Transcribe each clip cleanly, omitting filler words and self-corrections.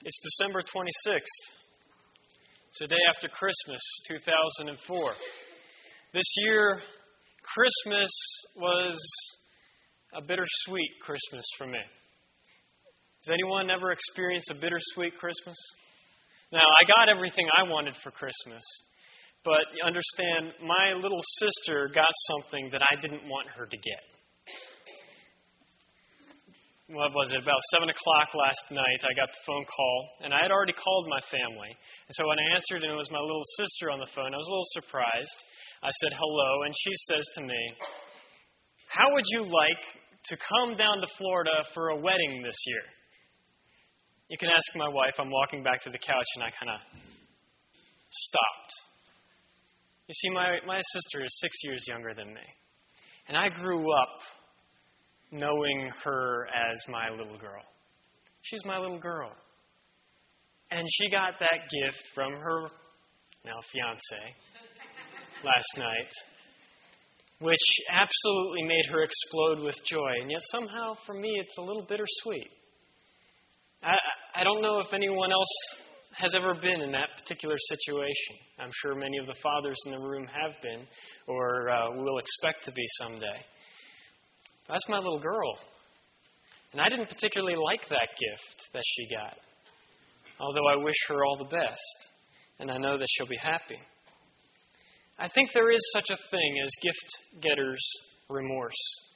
It's December 26th. It's the day after Christmas, 2004. This year, Christmas was a bittersweet Christmas for me. Has anyone ever experienced a bittersweet Christmas? Now, I got everything I wanted for Christmas, but understand, my little sister got something that I didn't want her to get. What was it? About 7 o'clock last night, I got the phone call, and I had already called my family. And so when I answered, and it was my little sister on the phone, I was a little surprised. I said, hello, and she says to me, how would you like to come down to Florida for a wedding this year? You can ask my wife. I'm walking back to the couch, and I kind of stopped. You see, my sister is 6 years younger than me, and I grew up knowing her as my little girl. She's my little girl. And she got that gift from her now fiancé last night, which absolutely made her explode with joy. And yet somehow, for me, it's a little bittersweet. I don't know if anyone else has ever been in that particular situation. I'm sure many of the fathers in the room have been, or will expect to be someday. That's my little girl. And I didn't particularly like that gift that she got, although I wish her all the best, and I know that she'll be happy. I think there is such a thing as gift getter's remorse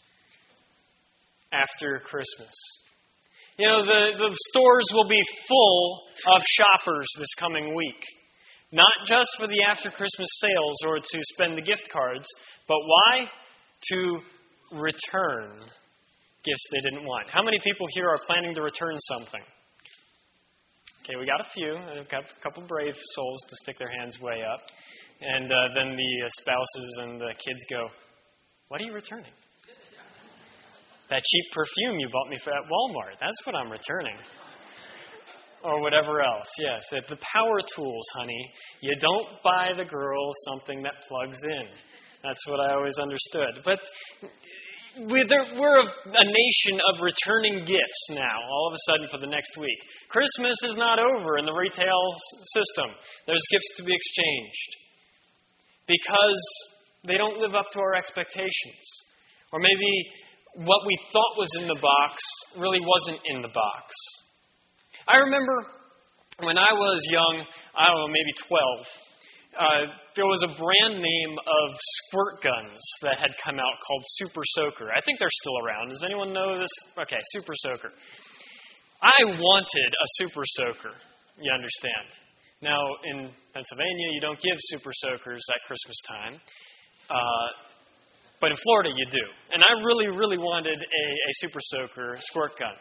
after Christmas. You know, the stores will be full of shoppers this coming week, not just for the after Christmas sales or to spend the gift cards, but why? To return gifts they didn't want. How many people here are planning to return something? Okay, we got a few. I've got a couple brave souls to stick their hands way up. And then the spouses and the kids go, what are you returning? That cheap perfume you bought me at Walmart. That's what I'm returning. Or whatever else. Yes, the power tools, honey. You don't buy the girl something that plugs in. That's what I always understood. But we're a nation of returning gifts now, all of a sudden for the next week. Christmas is not over in the retail system. There's gifts to be exchanged because they don't live up to our expectations. Or maybe what we thought was in the box really wasn't in the box. I remember when I was young, I don't know, maybe 12, there was a brand name of squirt guns that had come out called Super Soaker. I think they're still around. Does anyone know this? Okay, Super Soaker. I wanted a Super Soaker, you understand. Now, in Pennsylvania, you don't give Super Soakers at Christmas time. But in Florida, you do. And I really, really wanted a Super Soaker squirt gun.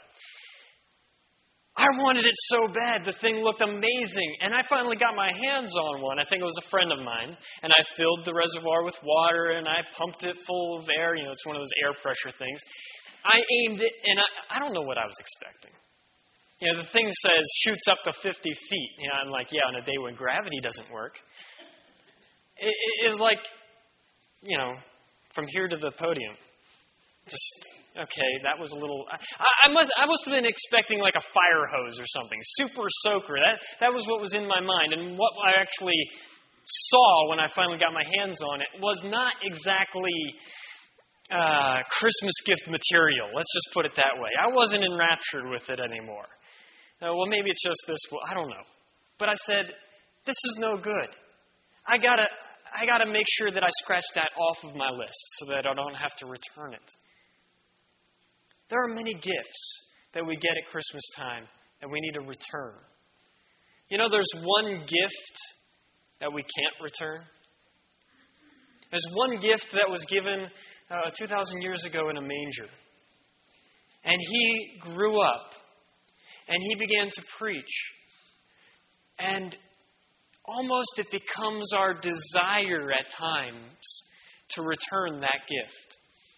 I wanted it so bad. The thing looked amazing. And I finally got my hands on one. I think it was a friend of mine. And I filled the reservoir with water and I pumped it full of air. You know, it's one of those air pressure things. I aimed it and I don't know what I was expecting. You know, the thing says shoots up to 50 feet. You know, I'm like, yeah, on a day when gravity doesn't work. It is like, you know, from here to the podium. Just, okay, that was a little... I must have been expecting like a fire hose or something. Super Soaker. That was what was in my mind. And what I actually saw when I finally got my hands on it was not exactly Christmas gift material. Let's just put it that way. I wasn't enraptured with it anymore. Well, maybe it's just this. Well, I don't know. But I said, this is no good. I gotta make sure that I scratch that off of my list so that I don't have to return it. There are many gifts that we get at Christmas time that we need to return. You know, there's one gift that we can't return. There's one gift that was given 2,000 years ago in a manger. And he grew up and he began to preach. And almost it becomes our desire at times to return that gift.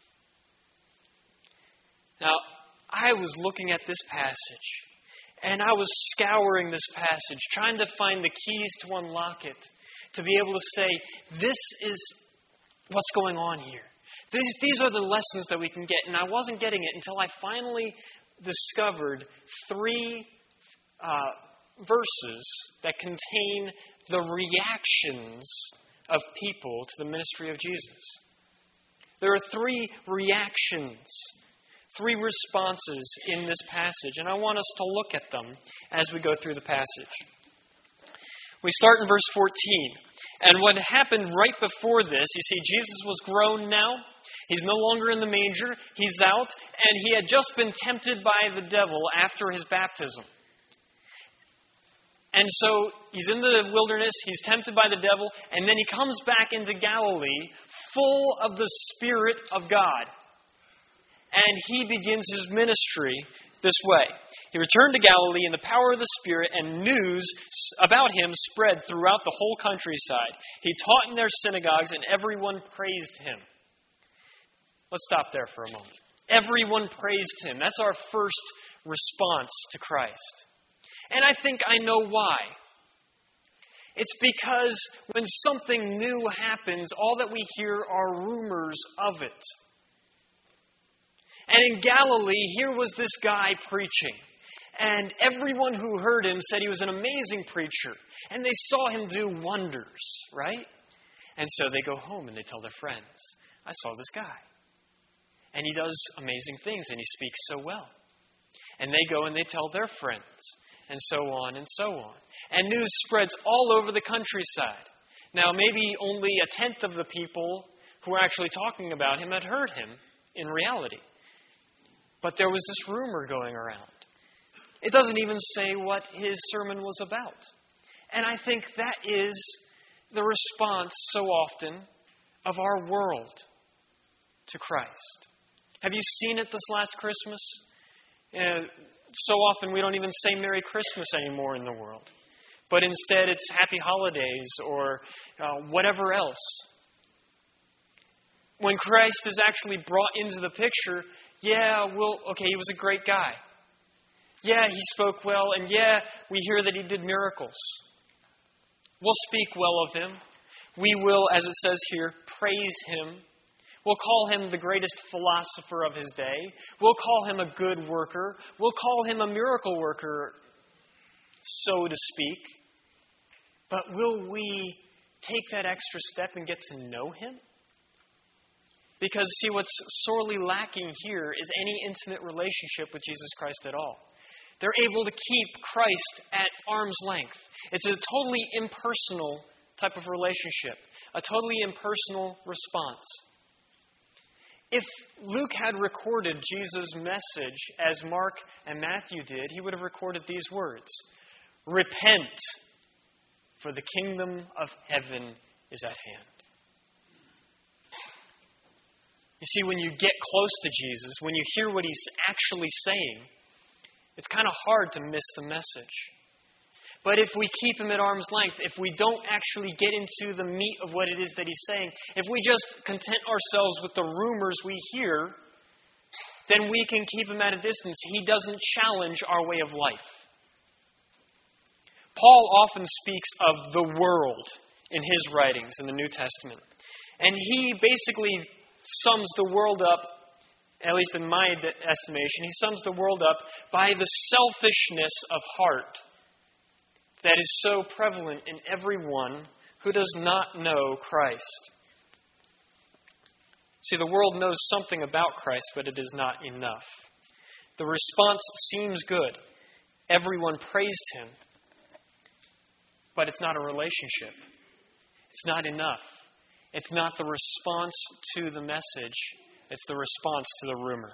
Now, I was looking at this passage, and I was scouring this passage, trying to find the keys to unlock it, to be able to say, this is what's going on here. These are the lessons that we can get. And I wasn't getting it until I finally discovered three verses that contain the reactions of people to the ministry of Jesus. There are 3 reactions, 3 responses in this passage, and I want us to look at them as we go through the passage. We start in verse 14. And what happened right before this, you see, Jesus was grown now. He's no longer in the manger. He's out, and he had just been tempted by the devil after his baptism. And so he's in the wilderness, he's tempted by the devil, and then he comes back into Galilee full of the Spirit of God. And he begins his ministry this way. He returned to Galilee in the power of the Spirit, and news about him spread throughout the whole countryside. He taught in their synagogues, and everyone praised him. Let's stop there for a moment. Everyone praised him. That's our first response to Christ. And I think I know why. It's because when something new happens, all that we hear are rumors of it. And in Galilee, here was this guy preaching. And everyone who heard him said he was an amazing preacher. And they saw him do wonders, right? And so they go home and they tell their friends, I saw this guy. And he does amazing things and he speaks so well. And they go and they tell their friends. And so on and so on. And news spreads all over the countryside. Now, maybe only 1/10 of the people who were actually talking about him had heard him in reality. But there was this rumor going around. It doesn't even say what his sermon was about. And I think that is the response so often of our world to Christ. Have you seen it this last Christmas? So often we don't even say Merry Christmas anymore in the world. But instead it's Happy Holidays or whatever else. When Christ is actually brought into the picture, he was a great guy. Yeah, he spoke well, and yeah, we hear that he did miracles. We'll speak well of him. We will, as it says here, praise him. We'll call him the greatest philosopher of his day. We'll call him a good worker. We'll call him a miracle worker, so to speak. But will we take that extra step and get to know him? Because, see, what's sorely lacking here is any intimate relationship with Jesus Christ at all. They're able to keep Christ at arm's length. It's a totally impersonal type of relationship, a totally impersonal response. If Luke had recorded Jesus' message as Mark and Matthew did, he would have recorded these words: Repent, for the kingdom of heaven is at hand. You see, when you get close to Jesus, when you hear what he's actually saying, it's kind of hard to miss the message. But if we keep him at arm's length, if we don't actually get into the meat of what it is that he's saying, if we just content ourselves with the rumors we hear, then we can keep him at a distance. He doesn't challenge our way of life. Paul often speaks of the world in his writings in the New Testament. And he basically sums the world up, at least in my estimation, he sums the world up by the selfishness of heart that is so prevalent in everyone who does not know Christ. See, the world knows something about Christ, but it is not enough. The response seems good. Everyone praised him. But it's not a relationship. It's not enough. It's not the response to the message. It's the response to the rumor.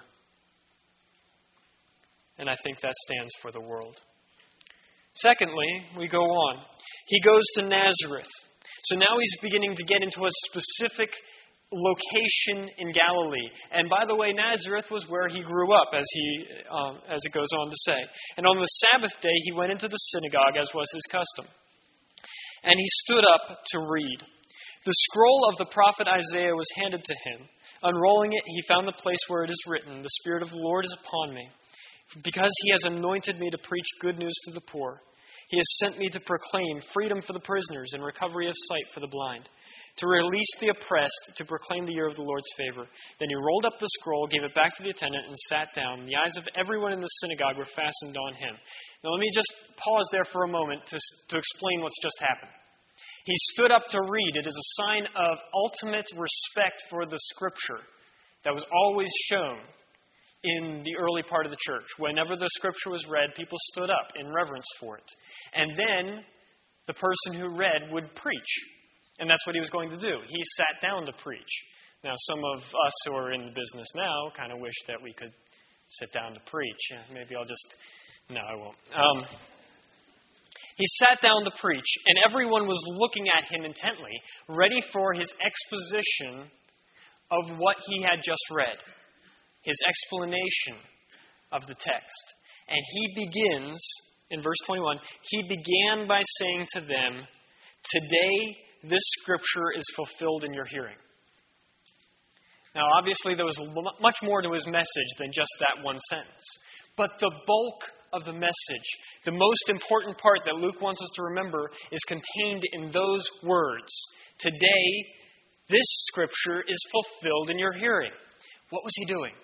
And I think that stands for the world. Secondly, we go on. He goes to Nazareth. So now he's beginning to get into a specific location in Galilee. And by the way, Nazareth was where he grew up, as it goes on to say. And on the Sabbath day, he went into the synagogue, as was his custom. And he stood up to read. The scroll of the prophet Isaiah was handed to him. Unrolling it, he found the place where it is written, The Spirit of the Lord is upon me, because he has anointed me to preach good news to the poor. He has sent me to proclaim freedom for the prisoners and recovery of sight for the blind, to release the oppressed, to proclaim the year of the Lord's favor. Then he rolled up the scroll, gave it back to the attendant, and sat down. The eyes of everyone in the synagogue were fastened on him. Now let me just pause there for a moment to explain what's just happened. He stood up to read. It is a sign of ultimate respect for the Scripture that was always shown in the early part of the church. Whenever the Scripture was read, people stood up in reverence for it. And then the person who read would preach. And that's what he was going to do. He sat down to preach. Now, some of us who are in the business now kind of wish that we could sit down to preach. Yeah, maybe I'll just... No, I won't. He sat down to preach, and everyone was looking at him intently, ready for his exposition of what he had just read, his explanation of the text. And he begins, in verse 21, he began by saying to them, "Today this scripture is fulfilled in your hearing." Now, obviously, there was much more to his message than just that one sentence. But the bulk of the message, the most important part that Luke wants us to remember, is contained in those words. Today, this scripture is fulfilled in your hearing. What was he doing?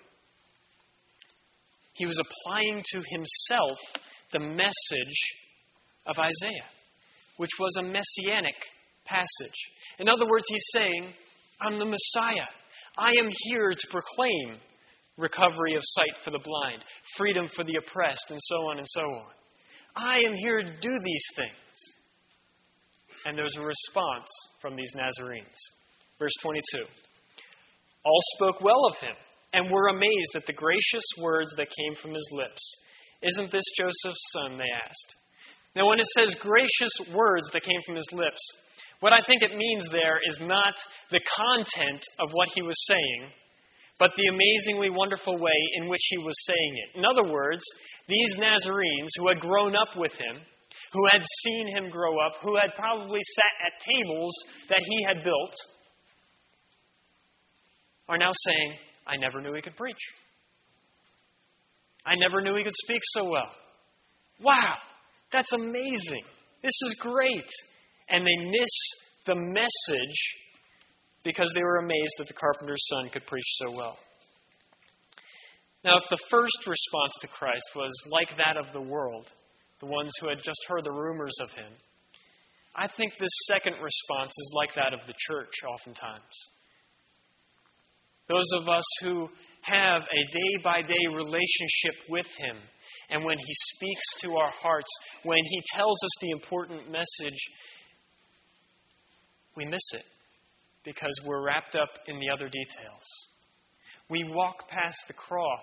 He was applying to himself the message of Isaiah, which was a messianic passage. In other words, he's saying, I'm the Messiah. I am here to proclaim recovery of sight for the blind, freedom for the oppressed, and so on and so on. I am here to do these things. And there's a response from these Nazarenes. Verse 22. All spoke well of him and were amazed at the gracious words that came from his lips. Isn't this Joseph's son? They asked. Now, when it says gracious words that came from his lips, what I think it means there is not the content of what he was saying, but the amazingly wonderful way in which he was saying it. In other words, these Nazarenes who had grown up with him, who had seen him grow up, who had probably sat at tables that he had built, are now saying, I never knew he could preach. I never knew he could speak so well. Wow, that's amazing. This is great. And they miss the message because they were amazed that the carpenter's son could preach so well. Now, if the first response to Christ was like that of the world, the ones who had just heard the rumors of him, I think this second response is like that of the church oftentimes. Those of us who have a day-by-day relationship with him, and when he speaks to our hearts, when he tells us the important message, we miss it because we're wrapped up in the other details. We walk past the cross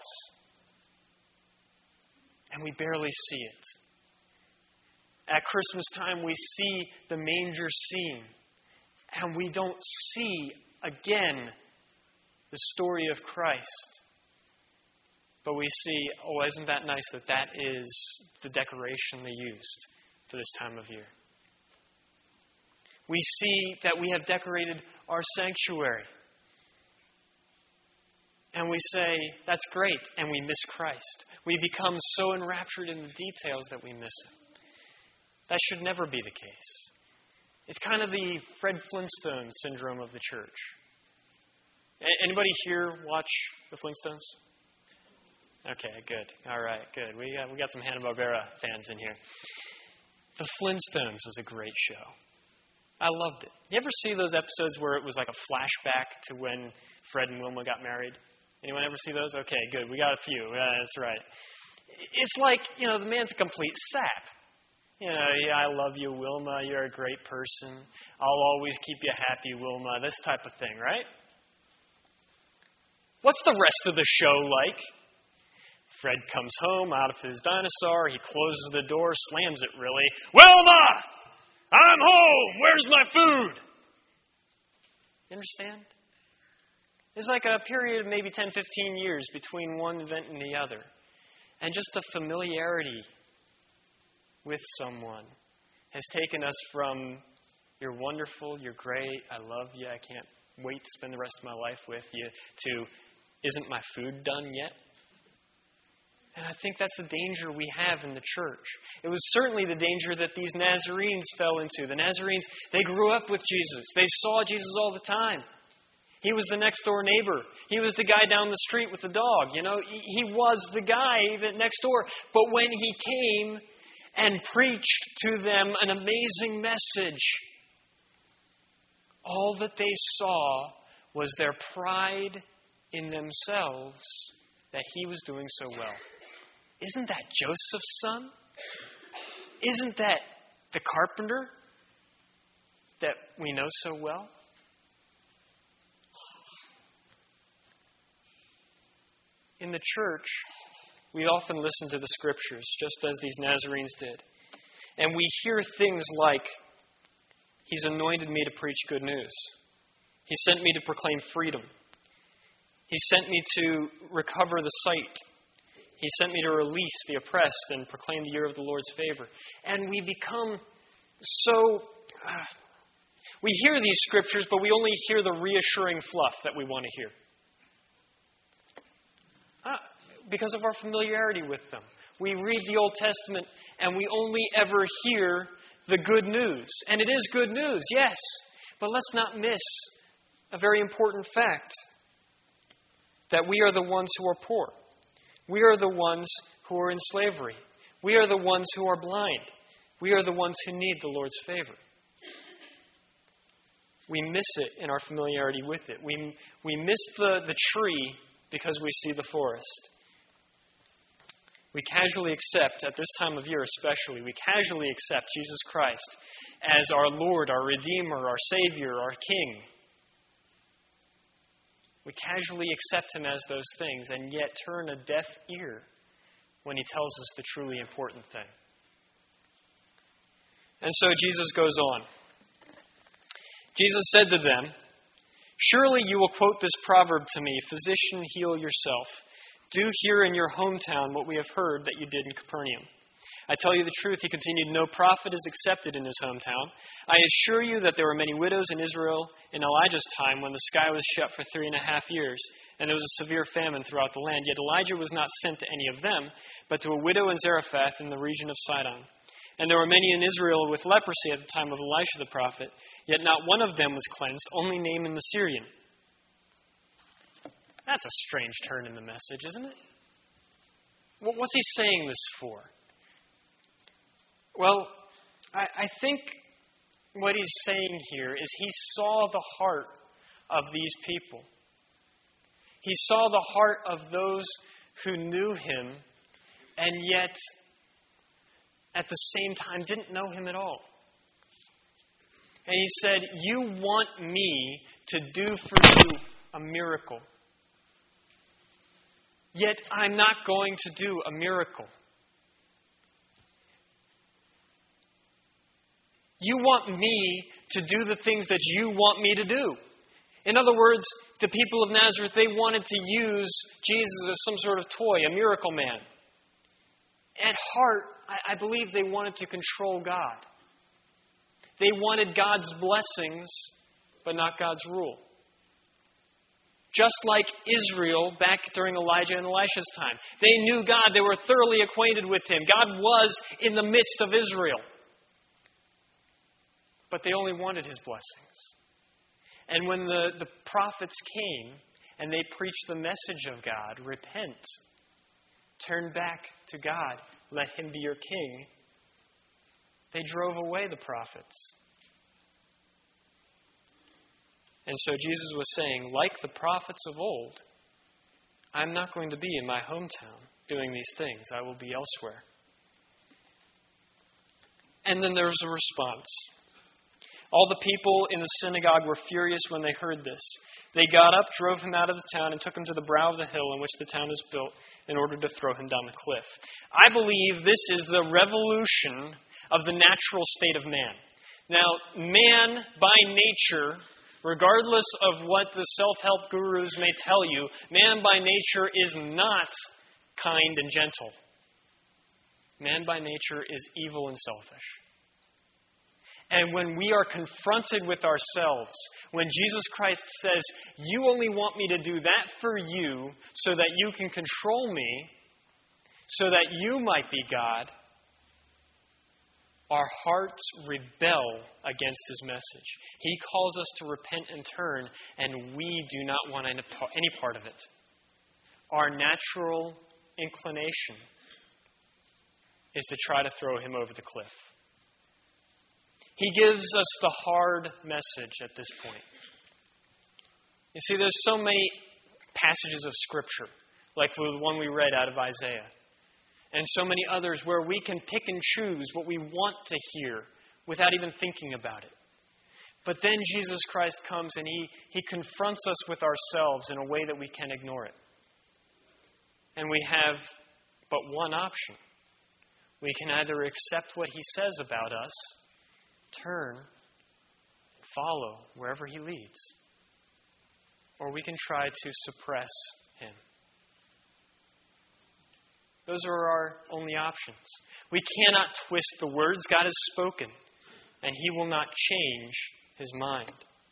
and we barely see it. At Christmas time, we see the manger scene and we don't see again the story of Christ. But we see, oh, isn't that nice that that is the decoration they used for this time of year. We see that we have decorated our sanctuary. And we say, that's great, and we miss Christ. We become so enraptured in the details that we miss him. That should never be the case. It's kind of the Fred Flintstone syndrome of the church. Anybody here watch the Flintstones? Okay, good. All right, good. We got some Hanna-Barbera fans in here. The Flintstones was a great show. I loved it. You ever see those episodes where it was like a flashback to when Fred and Wilma got married? Anyone ever see those? Okay, good. We got a few. That's right. It's like, the man's a complete sap. Yeah, I love you, Wilma. You're a great person. I'll always keep you happy, Wilma. This type of thing, right? What's the rest of the show like? Fred comes home out of his dinosaur. He closes the door, slams it really. Wilma! I'm home! Where's my food? You understand? There's like a period of maybe 10, 15 years between one event and the other. And just the familiarity with someone has taken us from, you're wonderful, you're great, I love you, I can't wait to spend the rest of my life with you, to, isn't my food done yet? And I think that's the danger we have in the church. It was certainly the danger that these Nazarenes fell into. The Nazarenes, they grew up with Jesus. They saw Jesus all the time. He was the next door neighbor. He was the guy down the street with the dog. He was the guy that next door. But when he came and preached to them an amazing message, all that they saw was their pride in themselves that he was doing so well. Isn't that Joseph's son? Isn't that the carpenter that we know so well? In the church, we often listen to the Scriptures, just as these Nazarenes did. And we hear things like, He's anointed me to preach good news. He sent me to proclaim freedom. He sent me to recover the sight. He sent me to release the oppressed and proclaim the year of the Lord's favor. And we become so... we hear these Scriptures, but we only hear the reassuring fluff that we want to hear. Because of our familiarity with them. We read the Old Testament and we only ever hear the good news. And it is good news, yes. But let's not miss a very important fact. That we are the ones who are poor. We are the ones who are in slavery. We are the ones who are blind. We are the ones who need the Lord's favor. We miss it in our familiarity with it. We miss the tree because we see the forest. We casually accept, at this time of year especially, we casually accept Jesus Christ as our Lord, our Redeemer, our Savior, our King. We casually accept Him as those things and yet turn a deaf ear when He tells us the truly important thing. And so Jesus goes on. Jesus said to them, "Surely you will quote this proverb to me, 'Physician, heal yourself. Do here in your hometown what we have heard that you did in Capernaum.' I tell you the truth," he continued, "no prophet is accepted in his hometown. I assure you that there were many widows in Israel in Elijah's time when the sky was shut for 3.5 years, and there was a severe famine throughout the land. Yet Elijah was not sent to any of them, but to a widow in Zarephath in the region of Sidon. And there were many in Israel with leprosy at the time of Elisha the prophet, yet not one of them was cleansed, only Naaman the Syrian." That's a strange turn in the message, isn't it? What's he saying this for? Well, I think what he's saying here is he saw the heart of these people. He saw the heart of those who knew him and yet at the same time didn't know him at all. And he said, "You want me to do for you a miracle. Yet I'm not going to do a miracle. You want me to do the things that you want me to do." In other words, the people of Nazareth, they wanted to use Jesus as some sort of toy, a miracle man. At heart, I believe they wanted to control God. They wanted God's blessings, but not God's rule. Just like Israel back during Elijah and Elisha's time. They knew God. They were thoroughly acquainted with Him. God was in the midst of Israel. But they only wanted His blessings. And when the prophets came and they preached the message of God, repent, turn back to God, let Him be your king, they drove away the prophets. And so Jesus was saying, like the prophets of old, I'm not going to be in my hometown doing these things. I will be elsewhere. And then there was a response. All the people in the synagogue were furious when they heard this. They got up, drove him out of the town, and took him to the brow of the hill in which the town is built in order to throw him down the cliff. I believe this is the revolution of the natural state of man. Now, man by nature, regardless of what the self-help gurus may tell you, man by nature is not kind and gentle. Man by nature is evil and selfish. And when we are confronted with ourselves, when Jesus Christ says, "You only want me to do that for you so that you can control me," so that you might be God, our hearts rebel against His message. He calls us to repent and turn, and we do not want any part of it. Our natural inclination is to try to throw Him over the cliff. He gives us the hard message at this point. You see, there's so many passages of Scripture, like the one we read out of Isaiah, and so many others where we can pick and choose what we want to hear without even thinking about it. But then Jesus Christ comes and He confronts us with ourselves in a way that we can ignore it. And we have but one option. We can either accept what He says about us, turn, follow wherever He leads, or we can try to suppress Him. Those are our only options. We cannot twist the words God has spoken, and He will not change His mind.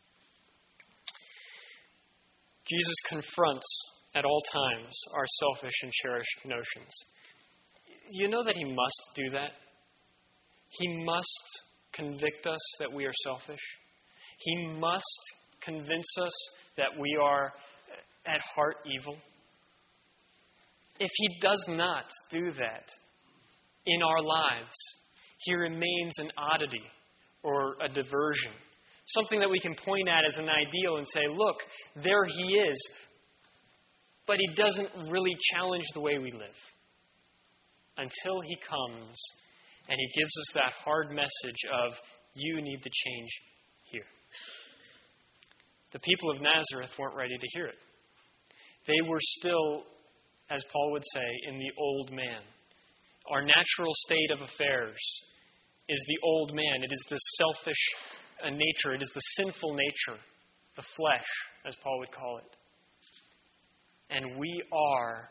Jesus confronts at all times our selfish and cherished notions. You know that He must do that? He must convict us that we are selfish. He must convince us that we are at heart evil. If He does not do that in our lives, He remains an oddity or a diversion. Something that we can point at as an ideal and say, look, there He is. But He doesn't really challenge the way we live. Until He comes and He gives us that hard message of, you need to change here. The people of Nazareth weren't ready to hear it. They were still, as Paul would say, in the old man. Our natural state of affairs is the old man. It is the selfish nature. It is the sinful nature, the flesh, as Paul would call it. And we are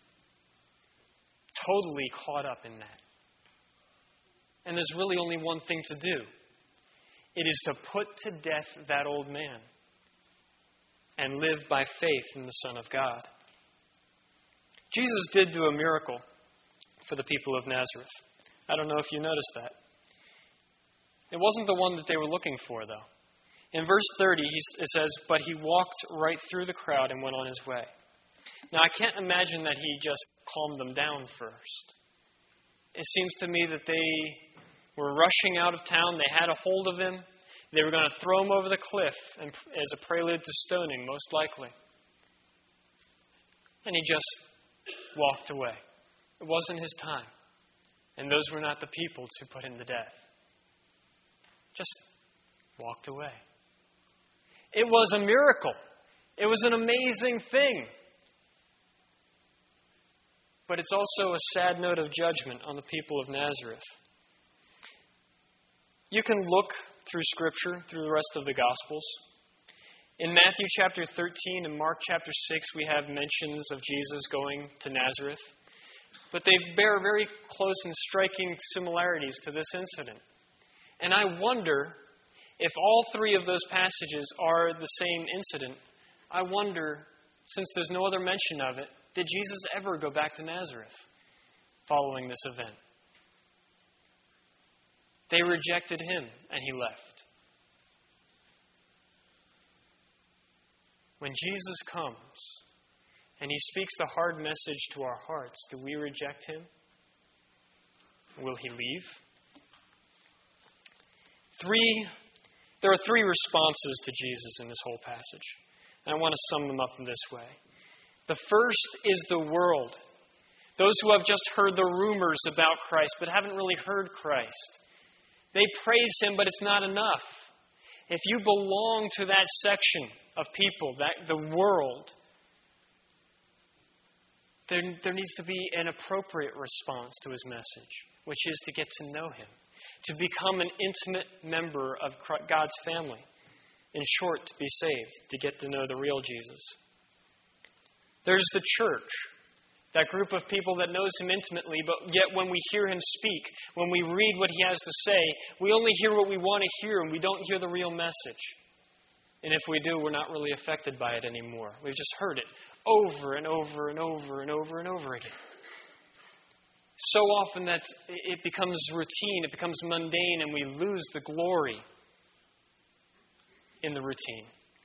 totally caught up in that. And there's really only one thing to do. It is to put to death that old man and live by faith in the Son of God. Jesus did do a miracle for the people of Nazareth. I don't know if you noticed that. It wasn't the one that they were looking for, though. In verse 30, it says, "But he walked right through the crowd and went on his way." Now, I can't imagine that he just calmed them down first. It seems to me that they were rushing out of town. They had a hold of him. They were going to throw him over the cliff and, as a prelude to stoning, most likely. And he just walked away. It wasn't his time. And those were not the people to put him to death. Just walked away. It was a miracle. It was an amazing thing. But it's also a sad note of judgment on the people of Nazareth. You can look through Scripture, through the rest of the Gospels. In Matthew chapter 13 and Mark chapter 6, we have mentions of Jesus going to Nazareth. But they bear very close and striking similarities to this incident. And I wonder if all three of those passages are the same incident. I wonder, since there's no other mention of it, did Jesus ever go back to Nazareth following this event? They rejected him and he left. When Jesus comes and he speaks the hard message to our hearts, do we reject him? Will he leave? There are three responses to Jesus in this whole passage. And I want to sum them up in this way. The first is the world. Those who have just heard the rumors about Christ but haven't really heard Christ. They praise him, but it's not enough. If you belong to that section of people, the world, there needs to be an appropriate response to his message, which is to get to know him, to become an intimate member of God's family. In short, to be saved, to get to know the real Jesus. There's the church, that group of people that knows him intimately, but yet when we hear him speak, when we read what he has to say, we only hear what we want to hear and we don't hear the real message. And if we do, we're not really affected by it anymore. We've just heard it over and over and over and over and over again. So often that it becomes routine, it becomes mundane, and we lose the glory in the routine.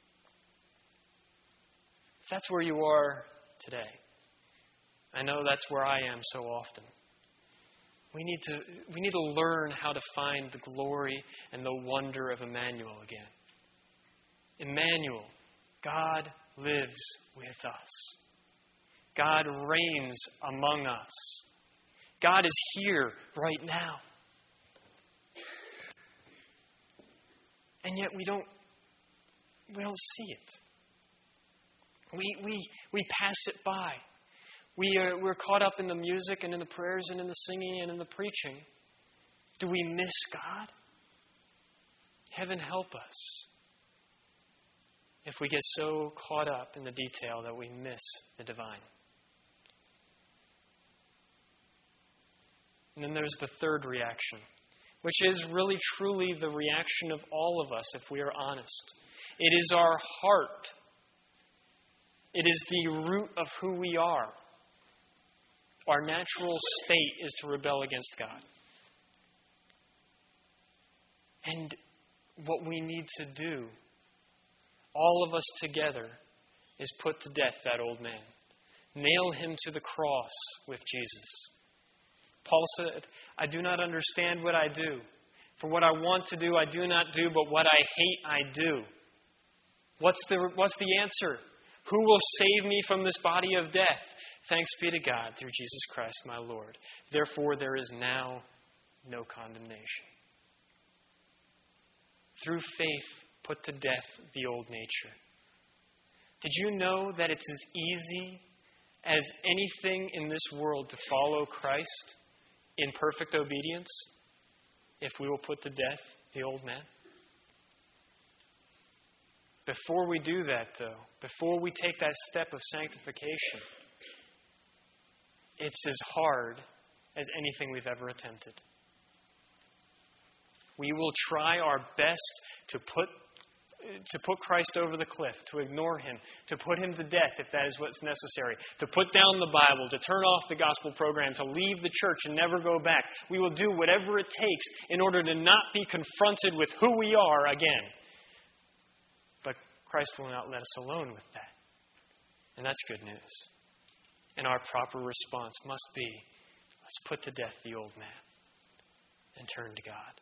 If that's where you are today, I know that's where I am so often. We need to learn how to find the glory and the wonder of Emmanuel again. Emmanuel, God lives with us. God reigns among us. God is here right now. And yet we don't see it. We pass it by. We're caught up in the music and in the prayers and in the singing and in the preaching. Do we miss God? Heaven help us if we get so caught up in the detail that we miss the divine. And then there's the third reaction, which is really truly the reaction of all of us if we are honest. It is our heart. It is the root of who we are. Our natural state is to rebel against God. And what we need to do, all of us together, is put to death that old man. Nail him to the cross with Jesus. Paul said, I do not understand what I do. For what I want to do, I do not do, but what I hate, I do. What's the answer? Who will save me from this body of death? Thanks be to God through Jesus Christ my Lord. Therefore there is now no condemnation. Through faith, put to death the old nature. Did you know that it's as easy as anything in this world to follow Christ in perfect obedience if we will put to death the old man? Before we do that, though, before we take that step of sanctification, it's as hard as anything we've ever attempted. We will try our best to put Christ over the cliff, to ignore him, to put him to death if that is what's necessary, to put down the Bible, to turn off the gospel program, to leave the church and never go back. We will do whatever it takes in order to not be confronted with who we are again. But Christ will not let us alone with that. And that's good news. And our proper response must be, let's put to death the old man and turn to God.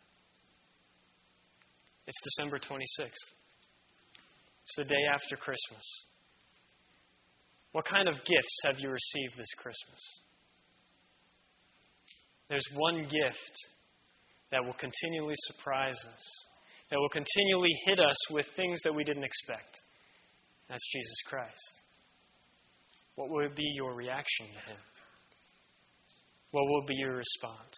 It's December 26th. It's the day after Christmas. What kind of gifts have you received this Christmas? There's one gift that will continually surprise us, that will continually hit us with things that we didn't expect. That's Jesus Christ. What will be your reaction to him? What will be your response?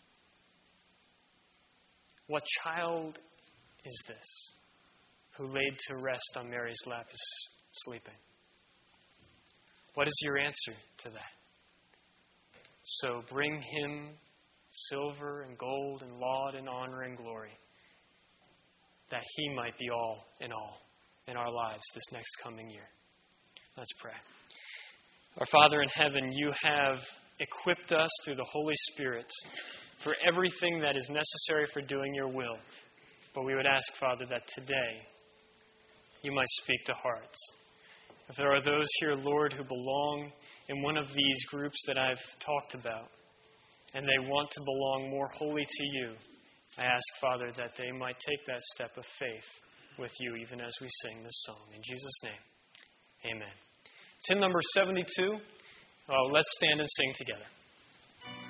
What child is this who laid to rest on Mary's lap is sleeping? What is your answer to that? So bring him silver and gold and laud and honor and glory, that he might be all in our lives this next coming year. Let's pray. Our Father in heaven, you have equipped us through the Holy Spirit for everything that is necessary for doing your will. But we would ask, Father, that today you might speak to hearts. If there are those here, Lord, who belong in one of these groups that I've talked about, and they want to belong more wholly to you, I ask, Father, that they might take that step of faith with you, even as we sing this song. In Jesus' name, amen. It's hymn number 72. Let's stand and sing together.